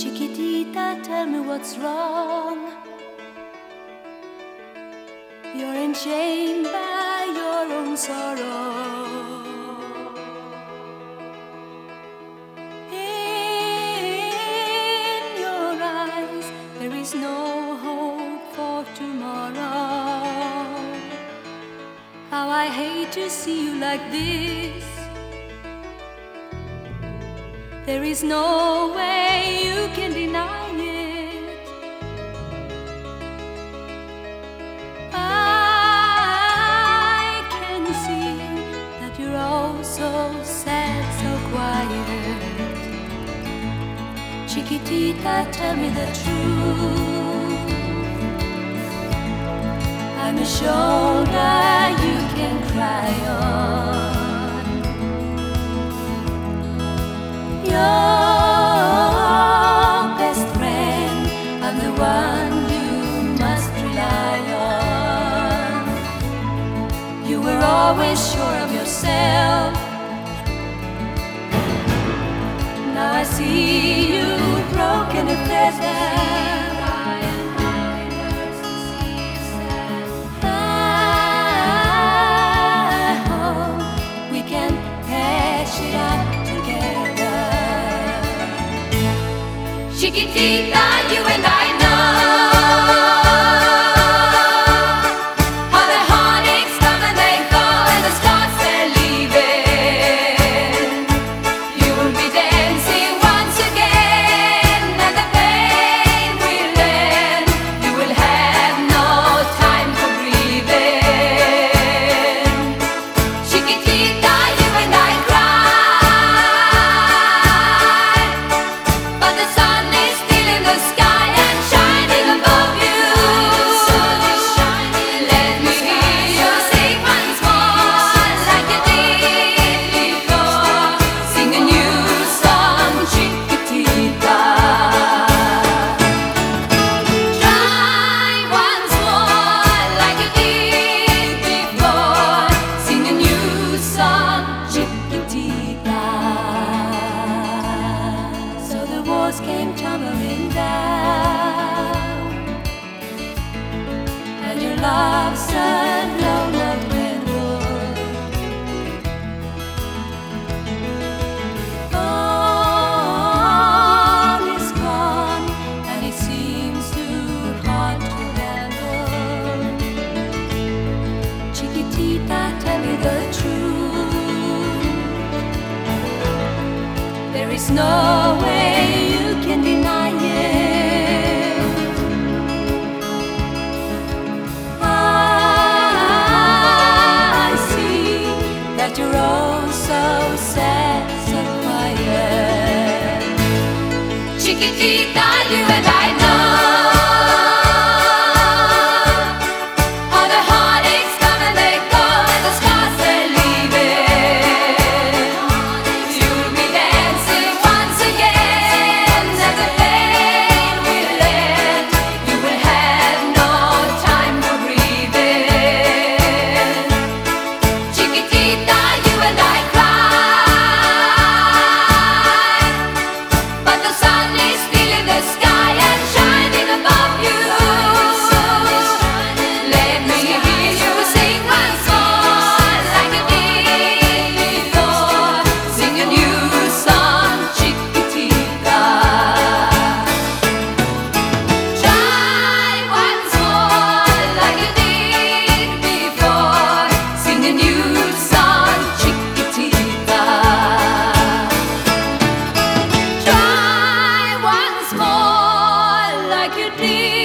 Chiquitita, tell me what's wrong. You're enchained by your own sorrow. In your eyes, there is no hope for tomorrow. How I hate to see you like this. There is no way you can deny it. I can see that you're all so sad, so quiet. Chiquitita, tell me the truth. I'm a shoulder you can cry on. Your best friend, I'm the one you must rely on. You were always sure of yourself. Now I see you broken and feathered. I hope we can patch it up together. Chiquitita, you and I know how the heartaches come and they go, and the stars they're leaving. You will be dancing once again, and the pain will end. You will have no time for breathing. Chiquitita, you and I cry, but the sun is still in the sky and shining above you. Let me hear you sing once more like you did before. Sing a new song, Chiquitita. Try once more like you did before. Sing a new song, Chiquitita. So the walls came tumbling down, and your love said no love redwood. All is gone, and it seems too hard to handle. Chiquitita, tell me the truth. There is no way you can deny it. I see that you're all so sad, so quiet. Chiquitita, you and I know how the heartaches come and they go, and the scars they're leaving. You'll be dancing once again, and the pain will end. You will have no time for breathing. Chiquitita, you and I cry, but the sun is still in the sky and shining above you. Let me hear you sing once more like you did before. Sing a new song, Chiquitita. Try once more like you did before. Sing a new song, Chiquitita. Try once more like you did